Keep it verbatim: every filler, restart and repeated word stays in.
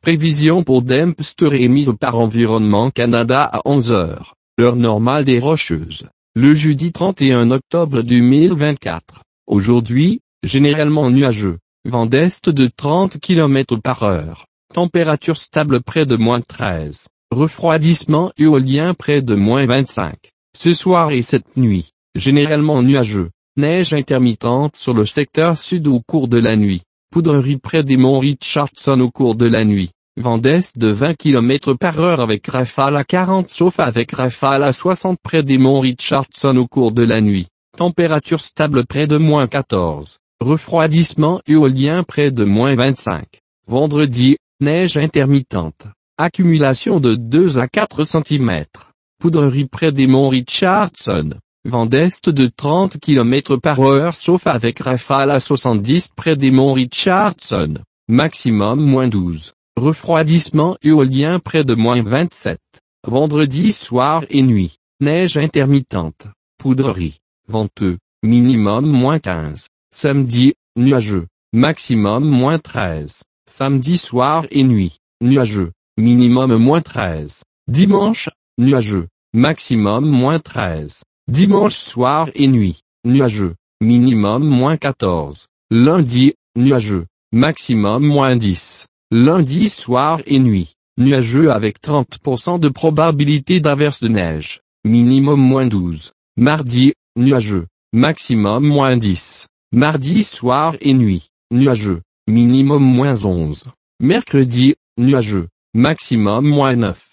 Prévision pour Dempster émise par Environnement Canada à onze heures, heure normale des Rocheuses, le jeudi trente et un octobre deux mille vingt-quatre. Aujourd'hui, généralement nuageux, vent d'est de trente kilomètres par heure, température stable près de moins treize, refroidissement éolien près de moins vingt-cinq. Ce soir et cette nuit, généralement nuageux, neige intermittente sur le secteur sud au cours de la nuit, poudrerie près des monts Richardson au cours de la nuit, vent d'est de vingt kilomètres par heure avec rafale à quarante sauf avec rafale à soixante près des monts Richardson au cours de la nuit, température stable près de moins quatorze, refroidissement éolien près de moins vingt-cinq. Vendredi, neige intermittente, accumulation de deux à quatre centimètres, poudrerie près des monts Richardson, vent d'est de trente kilomètres par heure sauf avec rafale à soixante-dix près des monts Richardson, maximum moins douze, refroidissement éolien près de moins vingt-sept. Vendredi soir et nuit, neige intermittente, poudrerie, venteux, minimum moins quinze. Samedi, nuageux, maximum moins treize. Samedi soir et nuit, nuageux, minimum moins treize. Dimanche, nuageux, maximum moins treize. Dimanche soir et nuit, nuageux, minimum moins quatorze. Lundi, nuageux, maximum moins dix. Lundi soir et nuit, nuageux avec trente pour cent de probabilité d'averse de neige, minimum moins douze. Mardi, nuageux, maximum moins dix. Mardi soir et nuit, nuageux, minimum moins onze. Mercredi, nuageux, maximum moins neuf.